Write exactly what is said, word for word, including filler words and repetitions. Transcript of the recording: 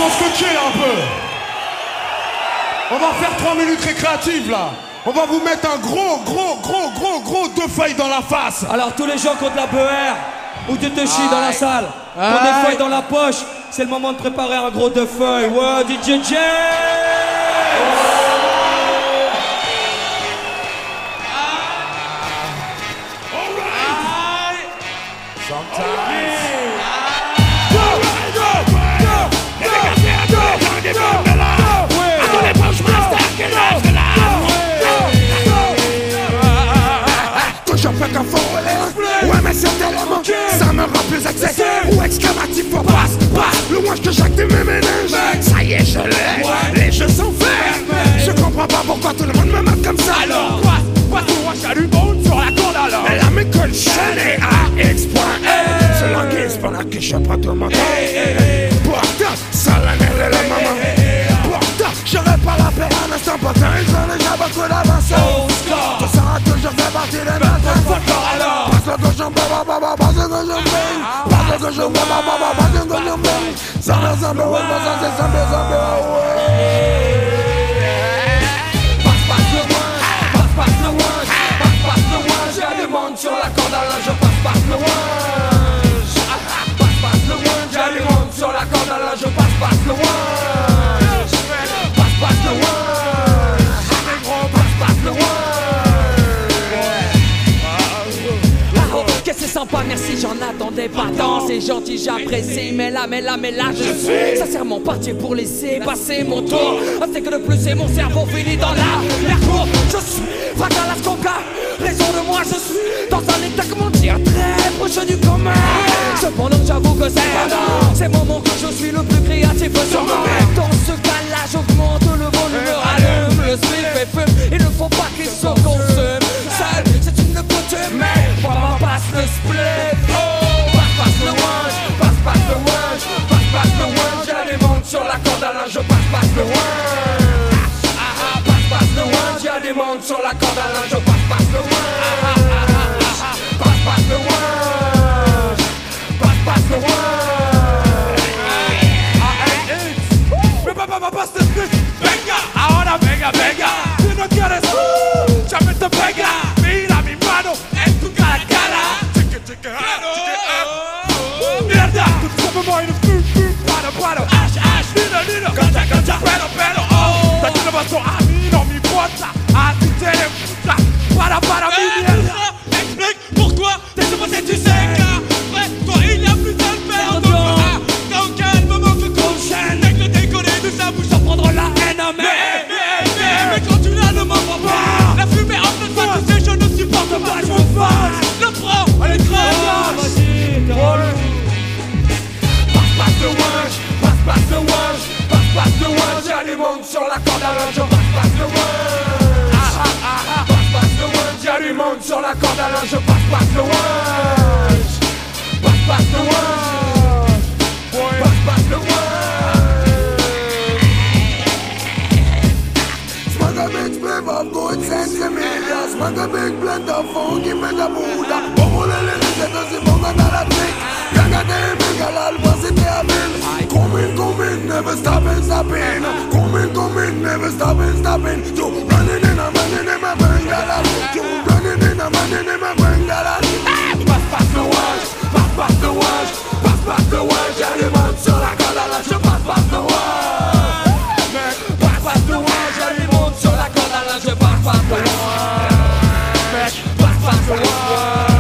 sont scotchés là un peu. On va faire trois minutes récréatives là. On va vous mettre un gros, gros, gros, gros, gros deux feuilles dans la face. Alors tous les gens qui ont de la beurre ou tu te chies dans la salle, qui ont des feuilles dans la poche, c'est le moment de préparer un gros deux feuilles. Ouais, D J J. Ouais mais c'est tellement ça me rend plus accessible. Ou exclamatif pour passe, passe. Le moins que j'active mes ménages. Ça y est je l'ai, les jeux sont faits. Je comprends pas pourquoi tout le monde me mate comme ça. Alors passe, passe moi j'allume bon sur la corde alors. La m'école chaînée à X point L. C'est l'anguille pendant que je prends tout mon temps. Pourtant, ça la merde et la maman. Pourtant, j'aurais pas la paix à l'instant pourtant. Ils ont déjà beaucoup d'avance. Tout ça a toujours fait partie des matins. Passe le cochon, baba, baba, passe le cochon, bang. Passe le cochon, baba, baba, passe le cochon, bang. Samba, samba, ouais, ça c'est samba, samba, ouais. Passe, passe le ouin, passe, passe le ouin, passe, passe le ouin. J'ai du monde sur la corde à linge, passe, passe le ouin. Passe, passe le ouin, j'ai du monde sur la corde à linge, passe, passe le ouin. Passe, passe le ouin. C'est sympa, merci, j'en attendais pas tant. C'est gentil, j'apprécie, mais là, mais là, mais là, je suis sincèrement parti pour laisser passer mon tour. C'est que de plus, c'est mon cerveau fini dans la la cour. Je suis fragile à ce complet. Raison de moi, je suis dans un état, comment dire, très proche du commun. Cependant, j'avoue que c'est ces moments que je suis le plus créatif sur moi. Dans ce cas-là, j'augmente le volume, rallume le spliff et fume. Il ne faut pas qu'il se consume seul, c'est une coutume, mais vraiment passe le split. Oh, passe, passe le one, passe, passe le one, passe, passe le one. J'ai des mondes sur la corde à linge, passe, passe le one. Ah ah, passe, passe le one. J'ai des mondes sur la corde à linge, passe, passe le one. Ah ah, passe, passe le one, passe, passe le one. Ah hey, mais papa, papa, passe le split. Venga, ahora venga, venga. Si no quieres, llame te pega. Mira mi mano en tu cara a cara. Chique, chique, mierda, tú sabes moi no fu, fu, paro, paro. Ash, ash, nino, nino, cancha, cancha. Pero, pero, oh, te quiero paso a mí, no me importa. A ti te le puta, para, para mi mierda. Explique pourquoi t'es supposé, tu sais qu'après toi il n'y a plus à le faire. Donc, ah, dans quel moment que qu'on chaîne avec le déconner de sa bouche sans prendre la haine. Mais, mais, mais, mais quand tu l'as, ne m'en prends pas. La fumée entre toi, tu sais, je ne supporte pas, je me fâche. Le prends, elle est très lâche. Passe, passe le wesh, passe, passe le wesh, passe, passe le wesh. J'ai du monde sur la corde à linge, passe, passe le wesh. Ah ah ah ah, passe, passe le wesh. J'ai du monde sur la corde à linge, passe, passe le wesh. Passe, passe le wesh, passe, passe le wesh. Smoke a big spliff of good sense to me. Smoke a big blend of funky metamuda. Como le le le se se pongan a la trick. Cágate venga la alba se te abre. Come in, come in, never stopping, stopping. Come in, come in, never stopping, stopping. You running in a running in my bangala. You running in a running in my bangala. Passe, passe le wash, passe, passe le wash, passe, passe le wash. J'ai des mains sur la corde à linge, passe, passe le wash. Passe, passe le wash, j'ai des mains sur la corde à linge, passe, passe le wash. Passe, passe le wash.